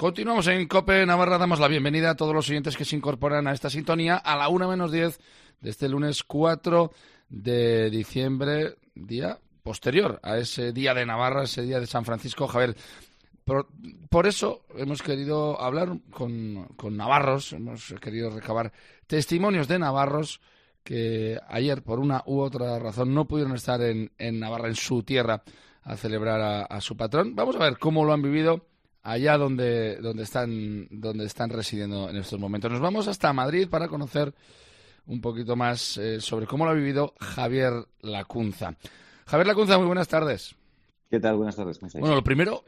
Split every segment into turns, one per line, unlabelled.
Continuamos en COPE Navarra. Damos la bienvenida a todos los oyentes que se incorporan a esta sintonía a la 1:10 de este lunes 4 de diciembre, día posterior a ese día de Navarra, ese día de San Francisco Javier. Por eso hemos querido hablar con navarros, hemos querido recabar testimonios de navarros que ayer, por una u otra razón, no pudieron estar en Navarra, en su tierra, a celebrar a su patrón. Vamos a ver cómo lo han vivido allá donde están residiendo en estos momentos. Nos vamos hasta Madrid para conocer un poquito más sobre cómo lo ha vivido Javier Lacunza. Javier Lacunza, muy buenas tardes.
¿Qué tal? Buenas tardes. ¿Cómo estáis?
Bueno, lo primero,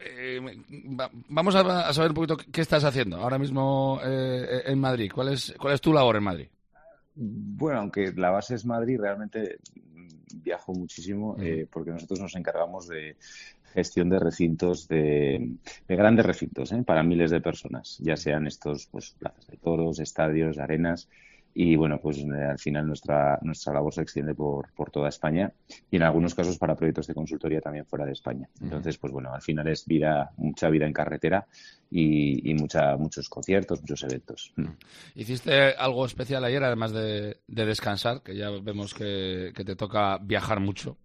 vamos a saber un poquito qué estás haciendo ahora mismo en Madrid. ¿Cuál es tu labor en Madrid?
Bueno, aunque la base es Madrid, realmente viajo muchísimo porque nosotros nos encargamos de gestión de recintos, de grandes recintos, para miles de personas, ya sean estos pues plazas de toros, estadios, arenas. Y bueno, pues al final nuestra labor se extiende por toda España y en algunos casos para proyectos de consultoría también fuera de España. Entonces, pues bueno, al final es mucha vida en carretera y muchos conciertos, muchos eventos.
¿Hiciste algo especial ayer, además de descansar, que ya vemos que te toca viajar mucho?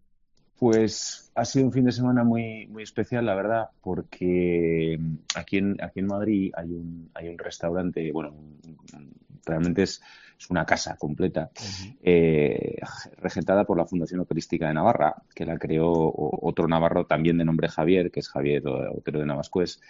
Pues ha sido un fin de semana muy, muy especial, la verdad, porque aquí en Madrid hay un restaurante, bueno, realmente es una casa completa, regentada por la Fundación Operística de Navarra, que la creó otro navarro también de nombre Javier, que es Javier Otero de Navascués.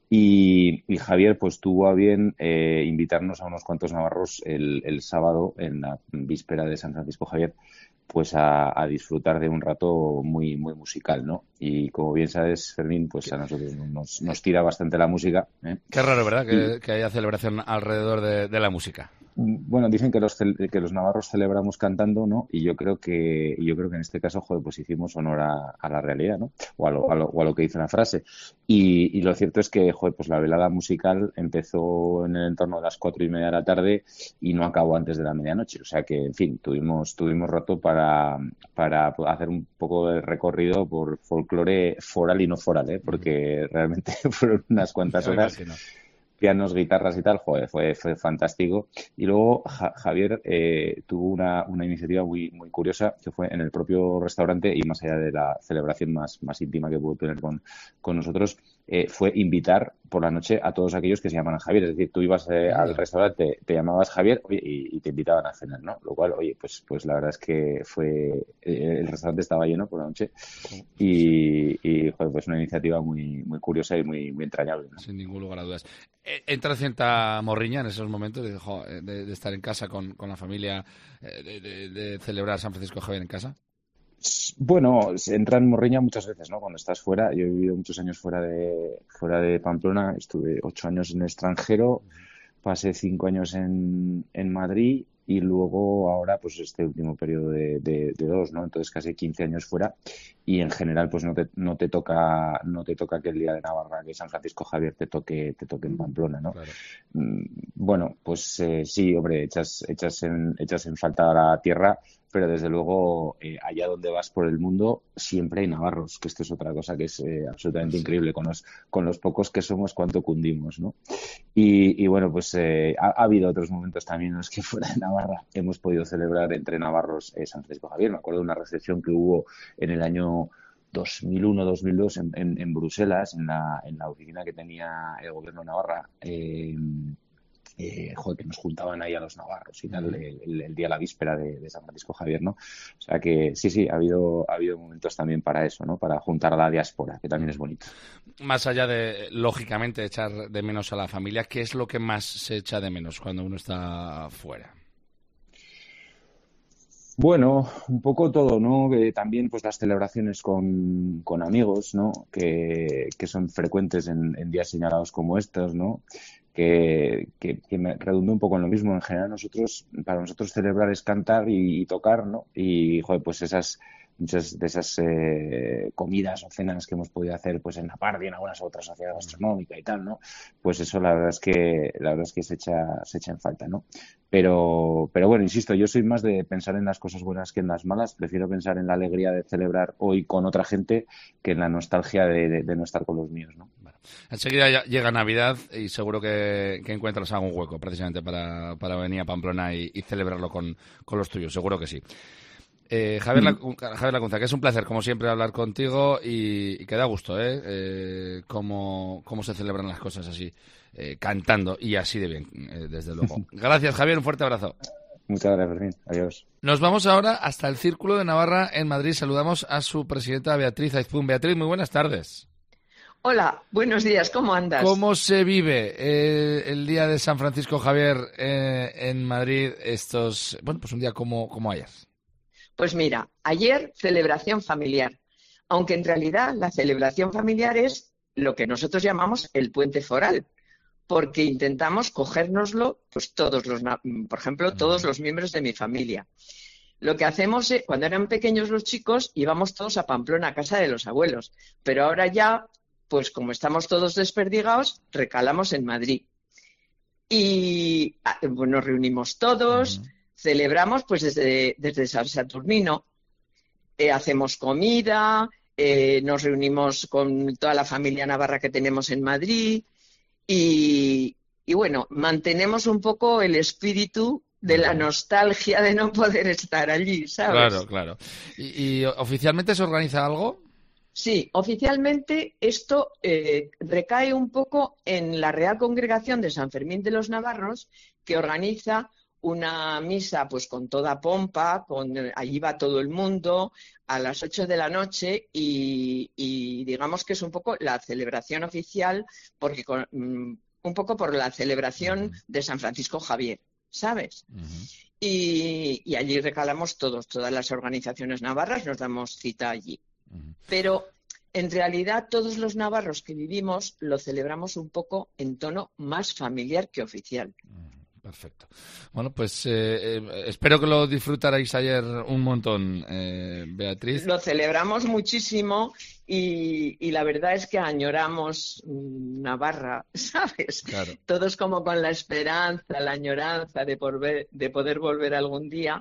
Y Javier pues tuvo a bien invitarnos a unos cuantos navarros el sábado, en la víspera de San Francisco Javier, pues a disfrutar de un rato muy, muy musical, ¿no? Y como bien sabes, Fermín, pues a nosotros nos tira bastante la música.
Qué raro, ¿verdad? Que haya celebración alrededor de la música.
Bueno, dicen que los navarros celebramos cantando, ¿no? Y yo creo que en este caso, joder, pues hicimos honor a la realidad, ¿no? O a lo que dice la frase. Y lo cierto es que, joder, pues la velada musical empezó en el entorno de las 4:30 de la tarde y no acabó antes de la medianoche. O sea que, en fin, tuvimos rato para hacer un poco de recorrido por folclore foral y no foral, porque realmente fueron unas cuantas horas. Pianos, guitarras y tal, joder, fue fantástico. Y luego Javier tuvo una iniciativa muy, muy curiosa, que fue en el propio restaurante y más allá de la celebración más íntima que pudo tener con nosotros, fue invitar por la noche a todos aquellos que se llaman Javier. Es decir, tú ibas al restaurante, te llamabas Javier, oye, y te invitaban a cenar, ¿no? Lo cual, oye, pues la verdad es que el restaurante estaba lleno por la noche y joder, pues una iniciativa muy, muy curiosa y muy, muy entrañable, ¿no?
Sin ningún lugar a dudas. Entra cierta morriña en esos momentos de estar en casa con la familia, de celebrar San Francisco Javier en casa.
Bueno, se entra en morriña muchas veces, ¿no? Cuando estás fuera. Yo he vivido muchos años fuera de Pamplona, estuve 8 años en el extranjero, pasé 5 años en Madrid y luego ahora pues este último periodo de 2, ¿no? Entonces casi 15 años fuera y en general pues no te toca que el día de Navarra, que San Francisco Javier te toque en Pamplona, ¿no?
Claro.
Bueno, pues sí, hombre, echas en falta la tierra, pero desde luego allá donde vas por el mundo siempre hay navarros, que esto es otra cosa que es absolutamente increíble, con los pocos que somos cuánto cundimos, ¿no? Y bueno, pues ha habido otros momentos también en los que fuera de Navarra hemos podido celebrar entre navarros San Francisco Javier. Me acuerdo de una recepción que hubo en el año 2001-2002 en Bruselas, en la oficina que tenía el gobierno de Navarra. Que nos juntaban ahí a los navarros y tal, el día, la víspera de San Francisco Javier, ¿no? O sea que sí, ha habido momentos también para eso, ¿no? Para juntar a la diáspora, que también es bonito.
Más allá de, lógicamente, echar de menos a la familia, ¿qué es lo que más se echa de menos cuando uno está fuera?
Bueno, un poco todo, ¿no? También pues las celebraciones con amigos, ¿no? Que son frecuentes en días señalados como estos, ¿no? Que me redundó un poco en lo mismo. En general para nosotros celebrar es cantar y tocar, ¿no? Y, joder, pues esas muchas de esas comidas o cenas que hemos podido hacer pues en la Pardi, en algunas otras sociedades gastronómicas y tal, ¿no? Pues eso la verdad es que se echa en falta, ¿no? Pero bueno, insisto, yo soy más de pensar en las cosas buenas que en las malas. Prefiero pensar en la alegría de celebrar hoy con otra gente que en la nostalgia de no estar con los míos, ¿no?
Bueno, enseguida llega Navidad y seguro que encuentras algún hueco precisamente para venir a Pamplona y celebrarlo con los tuyos, seguro que sí. Javier Lacunza, que es un placer, como siempre, hablar contigo y que da gusto, cómo se celebran las cosas así, cantando y así de bien, desde luego. Gracias, Javier, un fuerte abrazo.
Muchas gracias, Fermín. Adiós.
Nos vamos ahora hasta el Círculo de Navarra en Madrid. Saludamos a su presidenta, Beatriz Aizpún. Beatriz, muy buenas tardes.
Hola, buenos días, ¿cómo andas?
¿Cómo se vive el día de San Francisco Javier en Madrid? Pues un día como ayer.
Pues mira, ayer celebración familiar, aunque en realidad la celebración familiar es lo que nosotros llamamos el puente foral, porque intentamos cogérnoslo, pues por ejemplo, todos los miembros de mi familia. Lo que hacemos es, cuando eran pequeños los chicos, íbamos todos a Pamplona, a casa de los abuelos, pero ahora ya, pues como estamos todos desperdigados, recalamos en Madrid. Y nos reunimos todos. Celebramos pues desde San Saturnino, hacemos comida, nos reunimos con toda la familia navarra que tenemos en Madrid y bueno, mantenemos un poco el espíritu de la nostalgia de no poder estar allí, ¿sabes?
Claro. ¿Y oficialmente se organiza algo?
Sí, oficialmente esto recae un poco en la Real Congregación de San Fermín de los Navarros, que organiza una misa pues con toda pompa, allí va todo el mundo a las 8 de la noche y digamos que es un poco la celebración oficial, porque un poco por la celebración de San Francisco Javier, ¿sabes? Y allí recalamos todas las organizaciones navarras, nos damos cita allí. Pero en realidad todos los navarros que vivimos lo celebramos un poco en tono más familiar que oficial.
Perfecto. Bueno, pues espero que lo disfrutarais ayer un montón, Beatriz.
Lo celebramos muchísimo y la verdad es que añoramos Navarra, ¿sabes?
Claro.
Todos como con la esperanza, la añoranza de poder volver algún día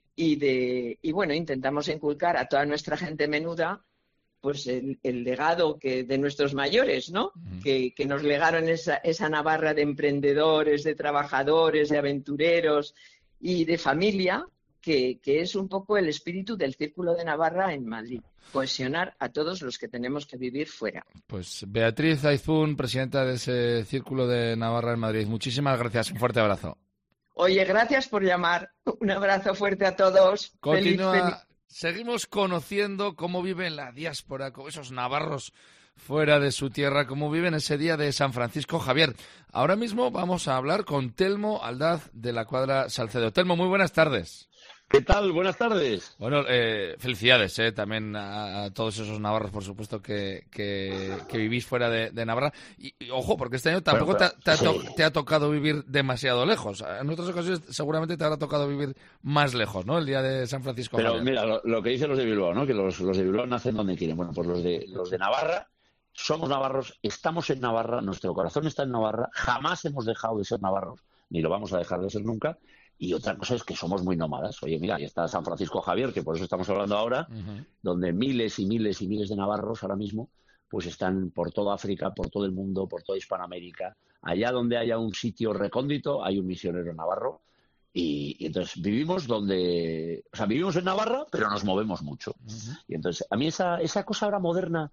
y bueno, intentamos inculcar a toda nuestra gente menuda pues el legado de nuestros mayores, ¿no? Que nos legaron esa Navarra de emprendedores, de trabajadores, de aventureros y de familia, que es un poco el espíritu del Círculo de Navarra en Madrid. Cohesionar a todos los que tenemos que vivir fuera.
Pues Beatriz Aizpún, presidenta de ese Círculo de Navarra en Madrid. Muchísimas gracias. Un fuerte abrazo.
Oye, gracias por llamar. Un abrazo fuerte a todos.
Continúa. Seguimos conociendo cómo viven la diáspora, con esos navarros fuera de su tierra, cómo viven ese día de San Francisco Javier. Ahora mismo vamos a hablar con Telmo Aldaz de la Cuadra Salcedo. Telmo, muy buenas tardes.
¿Qué tal? Buenas tardes.
Bueno, felicidades también a todos esos navarros, por supuesto, que vivís fuera de Navarra. Y ojo, porque este año tampoco te ha tocado vivir demasiado lejos. En otras ocasiones seguramente te habrá tocado vivir más lejos, ¿no? El día de San Francisco.
Pero
Javier.
Mira, lo que dicen los de Bilbao, ¿no? Que los de Bilbao nacen donde quieren. Bueno, pues los de Navarra, somos navarros, estamos en Navarra, nuestro corazón está en Navarra, jamás hemos dejado de ser navarros, ni lo vamos a dejar de ser nunca. Y otra cosa es que somos muy nómadas. Oye, mira, ahí está San Francisco Javier, que por eso estamos hablando ahora, donde miles y miles y miles de navarros ahora mismo pues están por toda África, por todo el mundo, por toda Hispanoamérica. Allá donde haya un sitio recóndito hay un misionero navarro. Y entonces vivimos vivimos en Navarra, pero nos movemos mucho. Y entonces, a mí esa cosa ahora moderna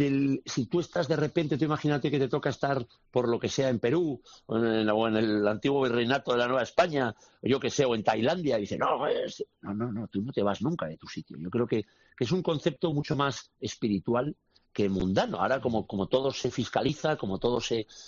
si tú estás de repente, tú imagínate que te toca estar por lo que sea en Perú o en el antiguo virreinato de la Nueva España, o yo que sé, o en Tailandia, y dices, no, tú no te vas nunca de tu sitio. Yo creo que es un concepto mucho más espiritual que mundano. Ahora como todo se fiscaliza, como todo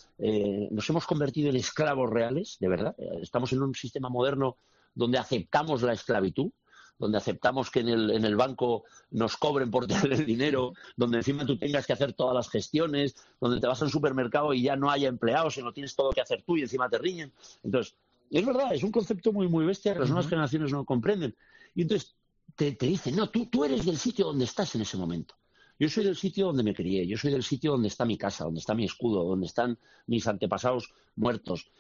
nos hemos convertido en esclavos reales, de verdad. Estamos en un sistema moderno donde aceptamos la esclavitud, donde aceptamos que en el banco nos cobren por tener el dinero, donde encima tú tengas que hacer todas las gestiones, donde te vas al supermercado y ya no haya empleados, sino tienes todo que hacer tú y encima te riñen. Entonces, es verdad, es un concepto muy, muy bestia que las nuevas generaciones no comprenden. Y entonces, te dicen, no, tú eres del sitio donde estás en ese momento. Yo soy del sitio donde me crié, yo soy del sitio donde está mi casa, donde está mi escudo, donde están mis antepasados muertos.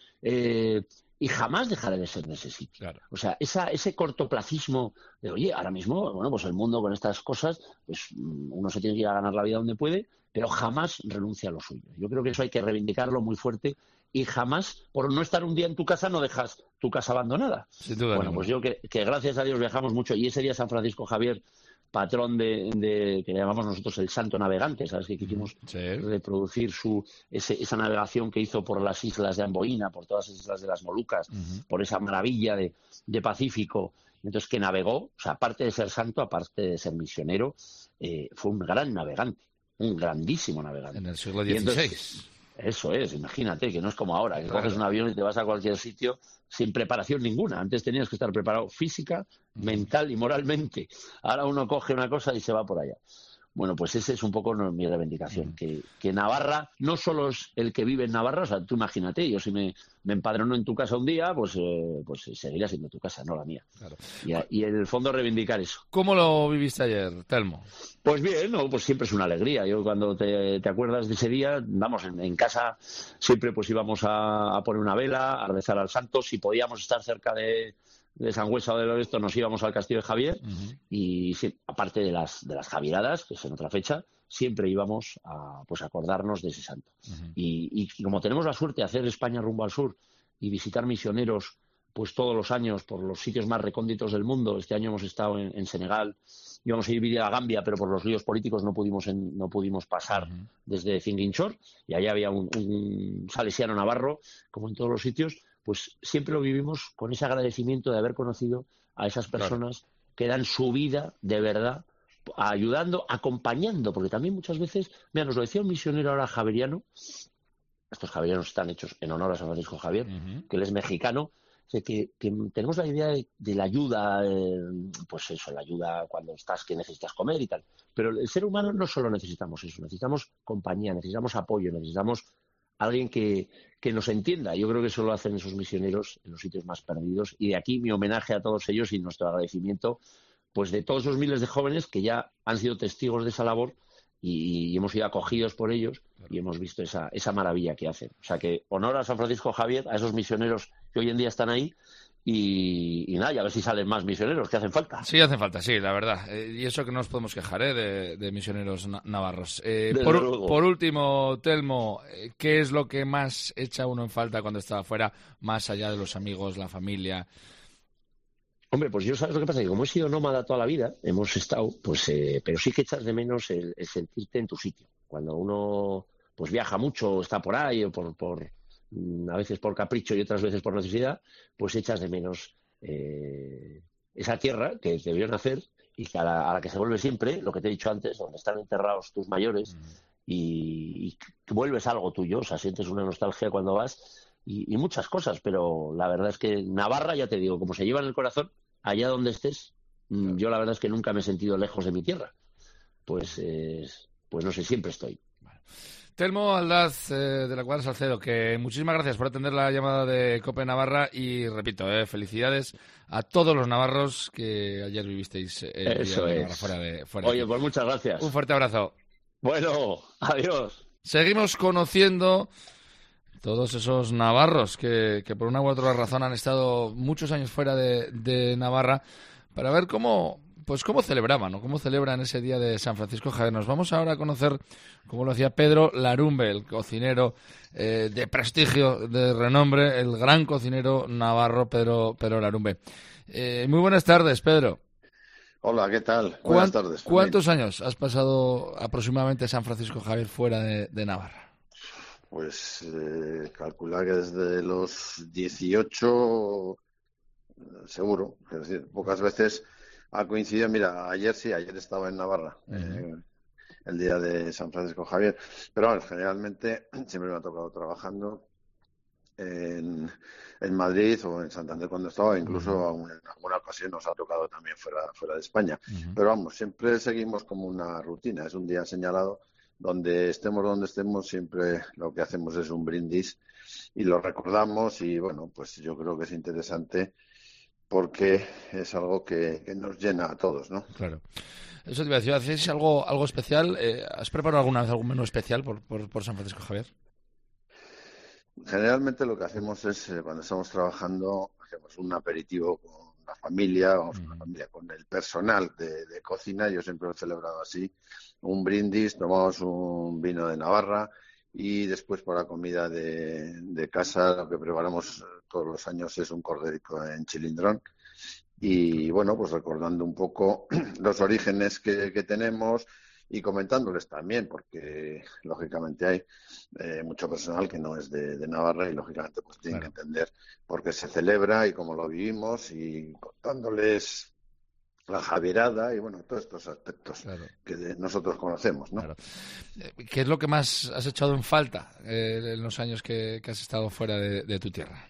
Y jamás dejaré de ser de ese sitio.
Claro.
O sea, ese cortoplacismo de, oye, ahora mismo, bueno, pues el mundo con estas cosas, pues uno se tiene que ir a ganar la vida donde puede, pero jamás renuncia a lo suyo. Yo creo que eso hay que reivindicarlo muy fuerte y jamás, por no estar un día en tu casa, no dejas tu casa abandonada.
Sin duda.
Bueno, pues yo que gracias a Dios viajamos mucho y ese día San Francisco Javier, patrón de que le llamamos nosotros el santo navegante, ¿sabes? Que quisimos reproducir esa navegación que hizo por las islas de Amboina, por todas las islas de las Molucas, por esa maravilla de Pacífico. Entonces, que navegó, o sea, aparte de ser santo, aparte de ser misionero, fue un gran navegante, un grandísimo navegante.
En el siglo XVI.
Eso es, imagínate, que no es como ahora, que coges un avión y te vas a cualquier sitio sin preparación ninguna. Antes tenías que estar preparado física, mental y moralmente. Ahora uno coge una cosa y se va por allá. Bueno, pues esa es un poco mi reivindicación, que Navarra no solo es el que vive en Navarra, o sea, tú imagínate, yo si me empadrono en tu casa un día, pues seguirá siendo tu casa, no la mía.
Claro.
Y en el fondo reivindicar eso.
¿Cómo lo viviste ayer, Telmo?
Pues bien, no, pues siempre es una alegría. Yo cuando te acuerdas de ese día, vamos, en casa siempre pues íbamos a poner una vela, a rezar al santo, si podíamos estar cerca de Sangüesa o de Loreto nos íbamos al Castillo de Javier y sí, aparte de las Javieradas, que es en otra fecha, siempre íbamos a acordarnos de ese santo. Y como tenemos la suerte de hacer España rumbo al sur y visitar misioneros pues todos los años por los sitios más recónditos del mundo, este año hemos estado en Senegal, íbamos a ir a Gambia, pero por los líos políticos no pudimos pasar desde Ziguinchor, y allá había un salesiano navarro, como en todos los sitios. Pues siempre lo vivimos con ese agradecimiento de haber conocido a esas personas que dan su vida de verdad, ayudando, acompañando, porque también muchas veces, mira, nos lo decía un misionero ahora javeriano, estos javerianos están hechos en honor a San Francisco Javier, que él es mexicano, que tenemos la idea de la ayuda, pues eso, la ayuda cuando que necesitas comer y tal, pero el ser humano no solo necesitamos eso, necesitamos compañía, necesitamos apoyo, necesitamos alguien que nos entienda. Yo creo que eso lo hacen esos misioneros en los sitios más perdidos. Y de aquí mi homenaje a todos ellos y nuestro agradecimiento pues de todos esos miles de jóvenes que ya han sido testigos de esa labor y hemos sido acogidos por ellos y hemos visto esa maravilla que hacen. O sea que honor a San Francisco Javier, a esos misioneros que hoy en día están ahí. Y nada, y a ver si salen más misioneros, que hacen falta.
Sí, hacen falta, sí, la verdad. Y eso que no nos podemos quejar de misioneros navarros. Por último, Telmo, ¿qué es lo que más echa uno en falta cuando está afuera, más allá de los amigos, la familia?
Hombre, pues yo, ¿sabes lo que pasa? Que como he sido nómada toda la vida, hemos estado, pues, pero sí que echas de menos el sentirte en tu sitio. Cuando uno pues viaja mucho, está por ahí, o a veces por capricho y otras veces por necesidad, pues echas de menos esa tierra que te vio nacer y que a la que se vuelve siempre, lo que te he dicho antes, donde están enterrados tus mayores, y vuelves algo tuyo, o sea, sientes una nostalgia cuando vas y muchas cosas, pero la verdad es que Navarra, ya te digo, como se lleva en el corazón, allá donde estés, yo la verdad es que nunca me he sentido lejos de mi tierra, pues no sé, siempre estoy.
Telmo Aldaz, de la Cuadra Salcedo, que muchísimas gracias por atender la llamada de COPE Navarra y, repito, felicidades a todos los navarros que ayer vivisteis
Eso
día de
es.
Navarra fuera
Oye, pues muchas gracias.
Un fuerte abrazo.
Bueno, adiós.
Seguimos conociendo todos esos navarros que por una u otra razón han estado muchos años fuera de Navarra para ver cómo celebraban o cómo celebran ese día de San Francisco Javier. Nos vamos ahora a conocer, como lo hacía Pedro Larumbe, el cocinero de prestigio, de renombre, el gran cocinero navarro Pedro Larumbe. Muy buenas tardes, Pedro.
Hola, ¿qué tal? Buenas tardes.
¿Cuántos años has pasado aproximadamente San Francisco Javier fuera de Navarra?
Pues calcular que desde los 18 seguro, es decir, pocas veces ha coincidido. Mira, ayer estaba en Navarra, el día de San Francisco Javier, pero bueno, generalmente siempre me ha tocado trabajando en Madrid o en Santander cuando estaba, incluso en alguna ocasión nos ha tocado también fuera de España. Pero vamos, siempre seguimos como una rutina, es un día señalado donde estemos, siempre lo que hacemos es un brindis y lo recordamos y bueno, pues yo creo que es interesante porque es algo que nos llena a todos, ¿no?
Claro. Eso te iba a decir, ¿hacéis algo especial? ¿Has preparado alguna vez algún menú especial por San Francisco Javier?
Generalmente lo que hacemos es, cuando estamos trabajando, hacemos un aperitivo con la familia, vamos con la familia, con el personal de cocina. Yo siempre lo he celebrado así, un brindis, tomamos un vino de Navarra y después para la comida de casa lo que preparamos todos los años es un corderico en chilindrón. Y bueno, pues recordando un poco los orígenes que tenemos y comentándoles también, porque lógicamente hay mucho personal que no es de Navarra y lógicamente pues tienen que entender por qué se celebra y cómo lo vivimos y contándoles la javierada y bueno, todos estos aspectos que nosotros conocemos, ¿no?
Claro. ¿Qué es lo que más has echado en falta en los años que has estado fuera de tu tierra?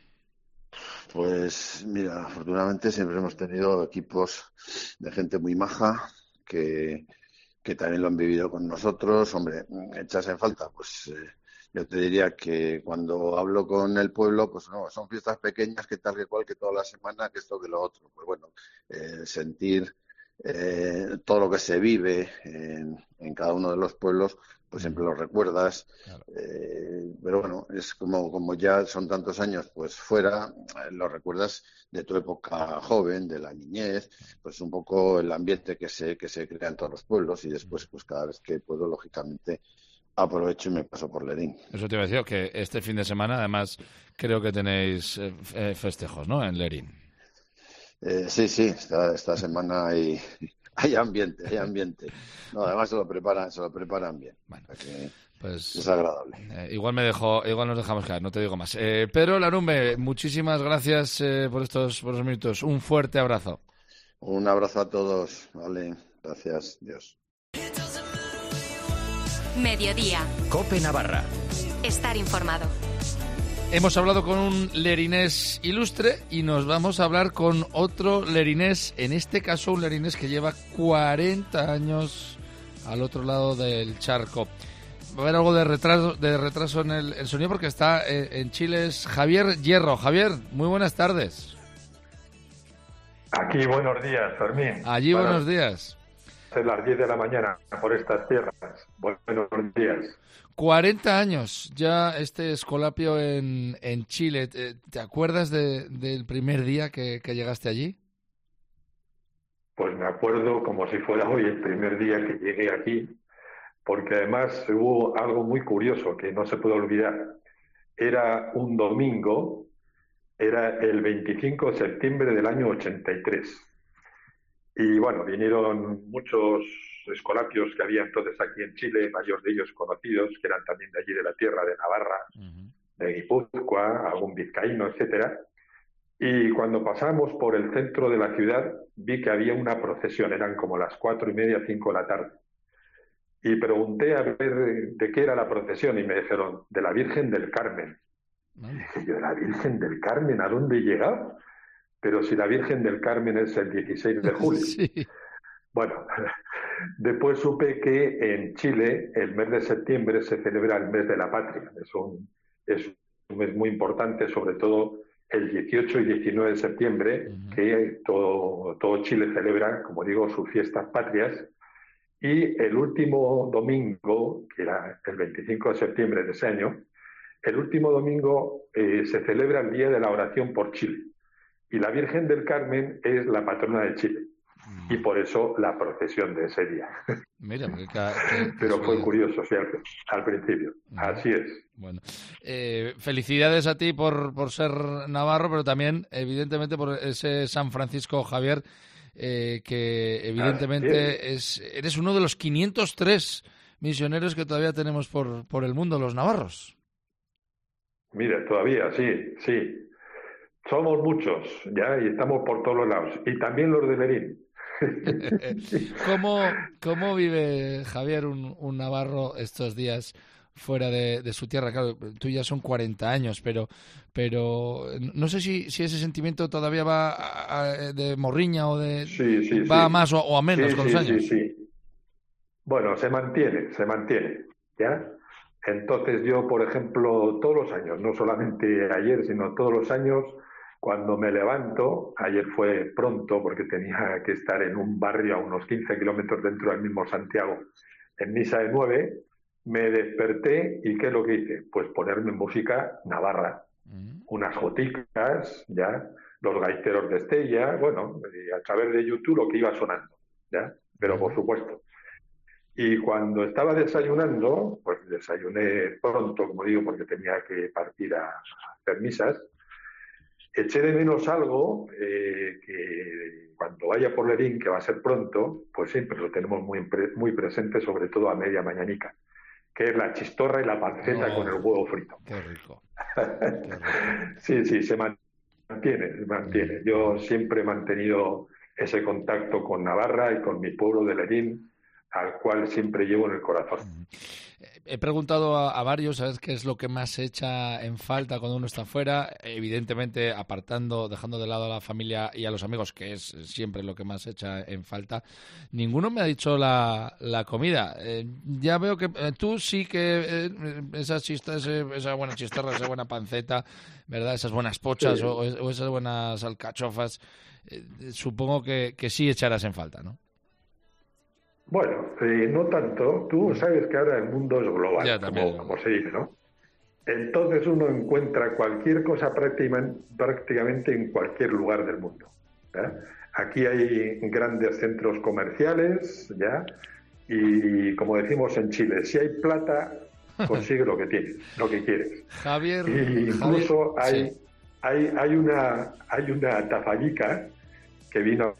Pues mira, afortunadamente siempre hemos tenido equipos de gente muy maja que también lo han vivido con nosotros. Hombre, echas en falta, pues yo te diría que cuando hablo con el pueblo, pues no, son fiestas pequeñas, que tal que cual, que toda la semana, que esto que lo otro. Pues bueno, sentir todo lo que se vive en cada uno de los pueblos, pues siempre lo recuerdas.
Claro.
Pero bueno, es como ya son tantos años pues fuera, lo recuerdas de tu época joven, de la niñez, pues un poco el ambiente que se crea en todos los pueblos y después pues cada vez que puedo, lógicamente, aprovecho y me paso por Lerín.
Eso te iba a decir, que este fin de semana además creo que tenéis festejos, ¿no? En Lerín.
Sí, esta semana hay ambiente. No, además se lo preparan bien.
Bueno,
o sea que
pues
es agradable.
Igual nos dejamos quedar, no te digo más. Pedro Larumbe, muchísimas gracias por los minutos. Un fuerte abrazo.
Un abrazo a todos, vale, gracias, Dios.
Mediodía.
COPE Navarra.
Estar informado.
Hemos hablado con un lerinés ilustre y nos vamos a hablar con otro lerinés, en este caso un lerinés que lleva 40 años al otro lado del charco. Va a haber algo de retraso en el sonido porque está en Chile, es Javier Hierro. Javier, muy buenas tardes.
Aquí buenos días, Fermín.
Allí buenos días.
Es las 10 de la mañana por estas tierras. Buenos días.
40 años ya este escolapio en Chile. ¿Te acuerdas del primer día que llegaste allí?
Pues me acuerdo como si fuera hoy el primer día que llegué aquí, porque además hubo algo muy curioso que no se puede olvidar. Era un domingo, era el 25 de septiembre del año 83. Y bueno, vinieron muchos escolapios que había entonces aquí en Chile, varios de ellos conocidos, que eran también de allí de la tierra de Navarra, de Guipúzcoa, algún vizcaíno, etcétera. Y cuando pasamos por el centro de la ciudad, vi que había una procesión, eran como las 4:30, 5 de la tarde. Y pregunté a ver de qué era la procesión y me dijeron, de la Virgen del Carmen. Y dije yo, ¿de la Virgen del Carmen? ¿A dónde he llegado? Pero si la Virgen del Carmen es el 16 de julio.
Sí.
Bueno, después supe que en Chile el mes de septiembre se celebra el mes de la patria. Es un mes muy importante, sobre todo el 18 y 19 de septiembre, que todo Chile celebra, como digo, sus fiestas patrias. Y el último domingo, que era el 25 de septiembre de ese año, el último domingo se celebra el Día de la Oración por Chile. Y la Virgen del Carmen es la patrona de Chile. Y por eso la procesión de ese día.
Mira,
pero fue curioso, sí, al principio. Así es.
Bueno, felicidades a ti por ser navarro, pero también, evidentemente, por ese San Francisco Javier, que evidentemente eres uno de los 503 misioneros que todavía tenemos por el mundo, los navarros.
Mira, todavía, sí. Somos muchos, ya, y estamos por todos los lados. Y también los de Lerín.
¿Cómo vive Javier un navarro estos días fuera de su tierra? Claro, tú ya son 40 años, pero no sé si ese sentimiento todavía va de morriña o de va a más o a menos con los años.
Sí. Bueno, se mantiene, ¿ya? Entonces yo, por ejemplo, todos los años, no solamente ayer, sino todos los años, Cuando me levanto, ayer fue pronto porque tenía que estar en un barrio a unos 15 kilómetros dentro del mismo Santiago, en misa de 9, me desperté y ¿qué es lo que hice? Pues ponerme música navarra, unas joticas, ya, los gaiteros de Estella, bueno, y a través de YouTube lo que iba sonando, ya, pero por supuesto. Y cuando estaba desayunando, pues desayuné pronto, como digo, porque tenía que partir a hacer misas. Eché de menos algo que cuando vaya por Lerín, que va a ser pronto, pues siempre lo tenemos muy presente, sobre todo a media mañanica, que es la chistorra y la panceta con el huevo frito.
Qué rico.
Sí, se mantiene. Yo siempre he mantenido ese contacto con Navarra y con mi pueblo de Lerín, al cual siempre llevo en el corazón.
He preguntado a varios, ¿sabes qué es lo que más se echa en falta cuando uno está fuera? Evidentemente, dejando de lado a la familia y a los amigos, que es siempre lo que más se echa en falta. Ninguno me ha dicho la comida. Ya veo que tú sí que esa buena chistorra, esa buena panceta, ¿verdad? Esas buenas pochas, sí, o esas buenas alcachofas, supongo que sí echarás en falta, ¿no?
Bueno, no tanto. Tú sabes que ahora el mundo es global, como se dice, ¿no? Entonces uno encuentra cualquier cosa prácticamente en cualquier lugar del mundo, ¿ya? Aquí hay grandes centros comerciales, ¿ya? Y como decimos en Chile, si hay plata, consigue lo que tienes, lo que quieres.
Javier,
y incluso
Javier,
hay una tafallica que vino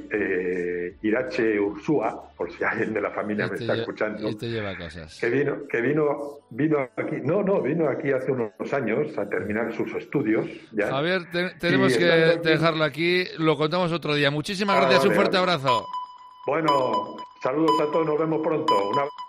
Irache Ursúa, por si alguien de la familia me está escuchando.
Y te lleva cosas.
Que vino aquí hace unos años a terminar sus estudios. ¿Ya?
Javier, tenemos que dejarlo aquí, lo contamos otro día. Muchísimas gracias, un fuerte abrazo.
Bueno, saludos a todos, nos vemos pronto.